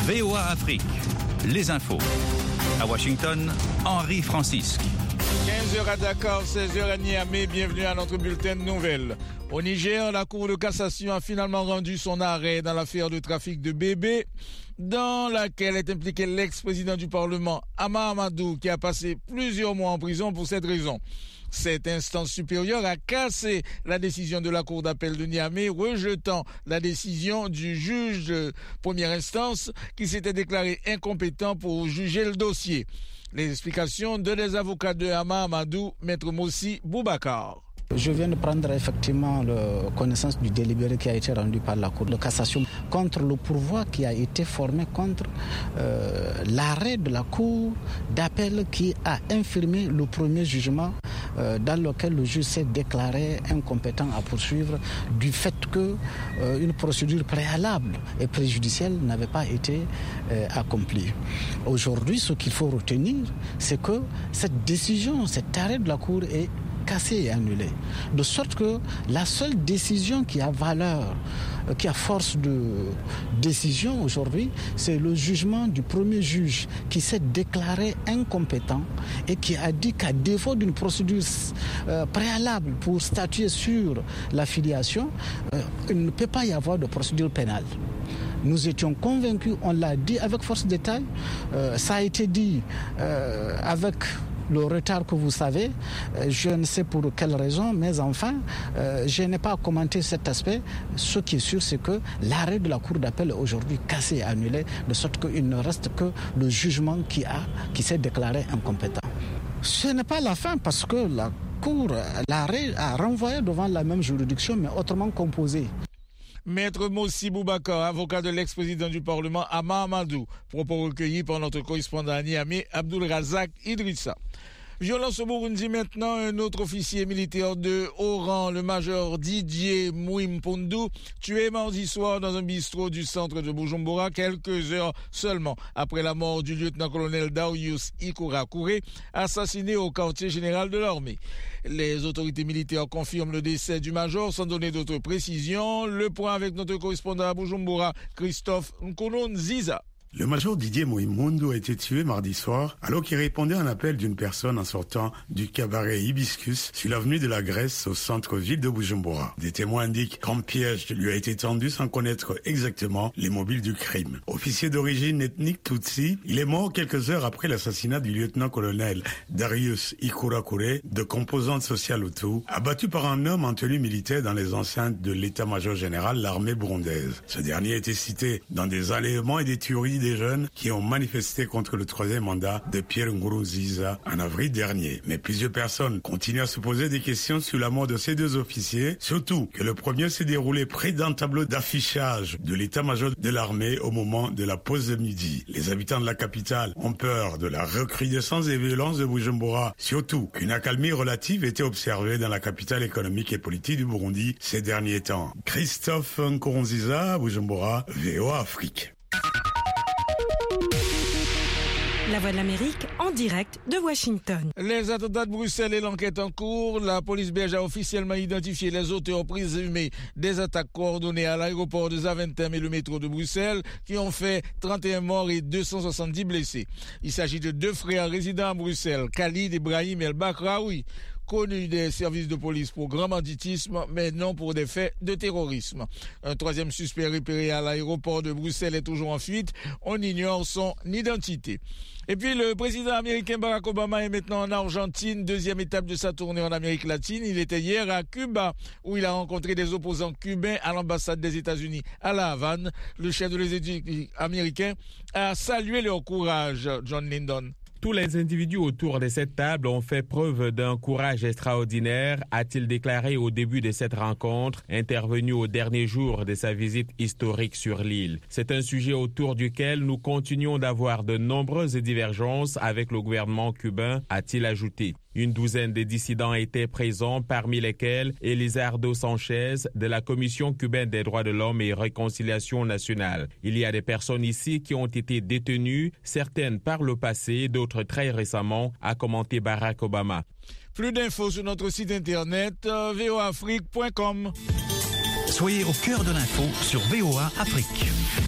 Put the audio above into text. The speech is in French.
VOA Afrique, les infos. À Washington, Henri Francisque. 15h à Dakar, 16h à Niamey, bienvenue à notre bulletin de nouvelles. Au Niger, la Cour de cassation a finalement rendu son arrêt dans l'affaire de trafic de bébés, dans laquelle est impliqué l'ex-président du Parlement, Hama Amadou, qui a passé plusieurs mois en prison pour cette raison. Cette instance supérieure a cassé la décision de la Cour d'appel de Niamey, rejetant la décision du juge de première instance qui s'était déclaré incompétent pour juger le dossier. Les explications de les avocats de Hama Amadou, Maître Mossi Boubacar. Je viens de prendre effectivement connaissance du délibéré qui a été rendu par la Cour de cassation contre le pourvoi qui a été formé contre l'arrêt de la Cour d'appel qui a infirmé le premier jugement dans lequel le juge s'est déclaré incompétent à poursuivre du fait qu'une procédure préalable et préjudicielle n'avait pas été accomplie. Aujourd'hui, ce qu'il faut retenir, c'est que cette décision, cet arrêt de la Cour est cassé et annulé. De sorte que la seule décision qui a valeur, qui a force de décision aujourd'hui, c'est le jugement du premier juge qui s'est déclaré incompétent et qui a dit qu'à défaut d'une procédure préalable pour statuer sur la filiation, il ne peut pas y avoir de procédure pénale. Nous étions convaincus, on l'a dit avec force de détail, ça a été dit avec le retard que vous savez, je ne sais pour quelle raison, mais enfin, je n'ai pas commenté cet aspect. Ce qui est sûr, c'est que l'arrêt de la Cour d'appel est aujourd'hui cassé et annulé, de sorte qu'il ne reste que le jugement qui s'est déclaré incompétent. Ce n'est pas la fin parce que la Cour, l'arrêt a renvoyé devant la même juridiction, mais autrement composée. Maître Mossi Boubacar, avocat de l'ex-président du Parlement, Hama Amadou, propos recueillis par notre correspondant à Niamey, Abdul Razak Idrissa. Violence au Burundi maintenant, un autre officier militaire de haut rang, le major Didier Mouimpondu, tué mardi soir dans un bistrot du centre de Bujumbura, quelques heures seulement après la mort du lieutenant-colonel Darius Ikurakure, assassiné au quartier général de l'armée. Les autorités militaires confirment le décès du major sans donner d'autres précisions. Le point avec notre correspondant à Bujumbura, Christophe Nkono-Nziza. Le major Didier Mouimpondu a été tué mardi soir alors qu'il répondait à un appel d'une personne en sortant du cabaret Hibiscus sur l'avenue de la Grèce au centre-ville de Bujumbura. Des témoins indiquent qu'un piège lui a été tendu sans connaître exactement les mobiles du crime. Officier d'origine ethnique Tutsi, il est mort quelques heures après l'assassinat du lieutenant-colonel Darius Ikurakure, de composante sociale Hutu, abattu par un homme en tenue militaire dans les enceintes de l'état-major général de l'armée burundaise. Ce dernier a été cité dans des enlèvements et des tueries des jeunes qui ont manifesté contre le troisième mandat de Pierre Nkurunziza en avril dernier. Mais plusieurs personnes continuent à se poser des questions sur la mort de ces deux officiers, surtout que le premier s'est déroulé près d'un tableau d'affichage de l'état-major de l'armée au moment de la pause de midi. Les habitants de la capitale ont peur de la recrudescence des violences de Bujumbura, surtout qu'une accalmie relative était observée dans la capitale économique et politique du Burundi ces derniers temps. Christophe Nkurunziza, Bujumbura, VOA Afrique. La Voix de l'Amérique en direct de Washington. Les attentats de Bruxelles et l'enquête en cours. La police belge a officiellement identifié les auteurs présumés des attaques coordonnées à l'aéroport de Zaventem et le métro de Bruxelles qui ont fait 31 morts et 270 blessés. Il s'agit de deux frères résidant à Bruxelles, Khalid Ibrahim El Bakraoui, connu des services de police pour grand banditisme, mais non pour des faits de terrorisme. Un troisième suspect repéré à l'aéroport de Bruxelles est toujours en fuite. On ignore son identité. Et puis le président américain Barack Obama est maintenant en Argentine, deuxième étape de sa tournée en Amérique latine. Il était hier à Cuba, où il a rencontré des opposants cubains à l'ambassade des États-Unis à La Havane. Le chef de l'exécutif américain a salué leur courage, John Lyndon. Tous les individus autour de cette table ont fait preuve d'un courage extraordinaire, a-t-il déclaré au début de cette rencontre, intervenue au dernier jour de sa visite historique sur l'île. C'est un sujet autour duquel nous continuons d'avoir de nombreuses divergences avec le gouvernement cubain, a-t-il ajouté. Une douzaine de dissidents étaient présents, parmi lesquels Elizardo Sanchez de la Commission cubaine des droits de l'homme et réconciliation nationale. Il y a des personnes ici qui ont été détenues, certaines par le passé, d'autres très récemment, a commenté Barack Obama. Plus d'infos sur notre site internet voaafrique.com. Soyez au cœur de l'info sur VOA Afrique.